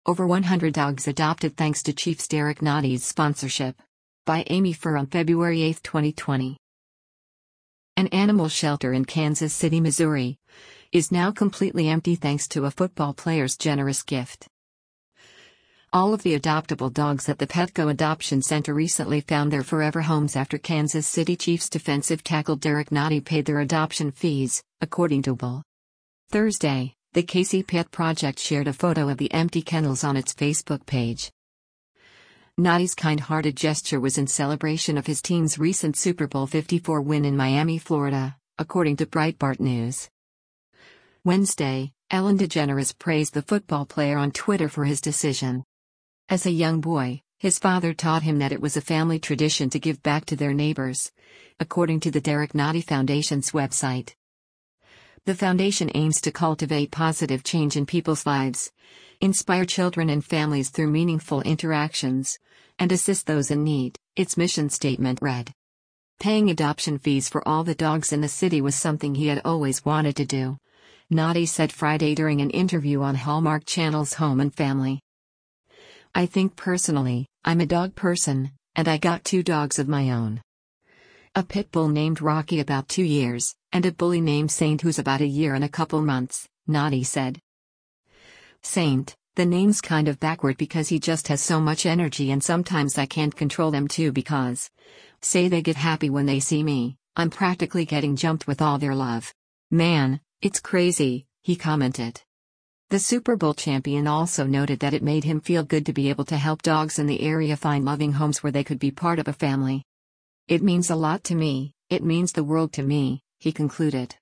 Over 100 dogs adopted thanks to Chiefs Derek Notty's sponsorship. By Amy Furr on February 8, 2020. An animal shelter in Kansas City, Missouri, is now completely empty thanks to a football player's generous gift. All of the adoptable dogs at the Petco Adoption Center recently found their forever homes after Kansas City Chiefs defensive tackle Derek Notty paid their adoption fees, according to Bull. Thursday, the KC Pet Project shared a photo of the empty kennels on its Facebook page. Notty's kind-hearted gesture was in celebration of his team's recent Super Bowl 54 win in Miami, Florida, according to Breitbart News. Wednesday, Ellen DeGeneres praised the football player on Twitter for his decision. As a young boy, his father taught him that it was a family tradition to give back to their neighbors, according to the Derek Notty Foundation's website. The foundation aims to cultivate positive change in people's lives, inspire children and families through meaningful interactions, and assist those in need, its mission statement read. Paying adoption fees for all the dogs in the city was something he had always wanted to do, Notty said Friday during an interview on Hallmark Channel's Home and Family. I think personally, I'm a dog person, and I got 2 dogs of my own. A pit bull named Rocky about 2 years, and a bully named Saint who's about a year and a couple months, Notty said. Saint, the name's kind of backward because he just has so much energy and sometimes I can't control them too because, say they get happy when they see me, I'm practically getting jumped with all their love. Man, it's crazy, he commented. The Super Bowl champion also noted that it made him feel good to be able to help dogs in the area find loving homes where they could be part of a family. It means a lot to me, it means the world to me, he concluded.